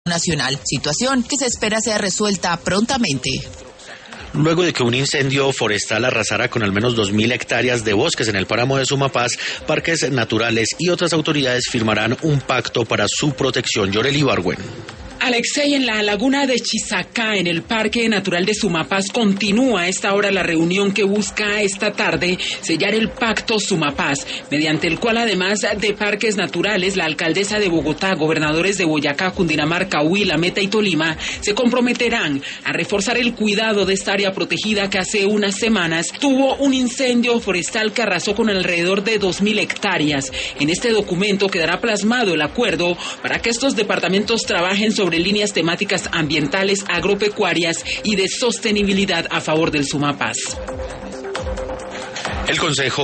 nacional, situación que se espera sea resuelta prontamente. Luego de que un incendio forestal arrasara con al menos 2.000 hectáreas de bosques en el páramo de Sumapaz, Parques Naturales y otras autoridades firmarán un pacto para su protección. Yoreli Barwen. Alexei, en la laguna de Chisacá, en el Parque Natural de Sumapaz, continúa a esta hora la reunión que busca esta tarde sellar el Pacto Sumapaz, mediante el cual, además de parques naturales, la alcaldesa de Bogotá, gobernadores de Boyacá, Cundinamarca, Huila, Meta y Tolima se comprometerán a reforzar el cuidado de esta área protegida que hace unas semanas tuvo un incendio forestal que arrasó con alrededor de 2.000 hectáreas. En este documento quedará plasmado el acuerdo para que estos departamentos trabajen sobre líneas temáticas ambientales, agropecuarias y de sostenibilidad a favor del Sumapaz. El Consejo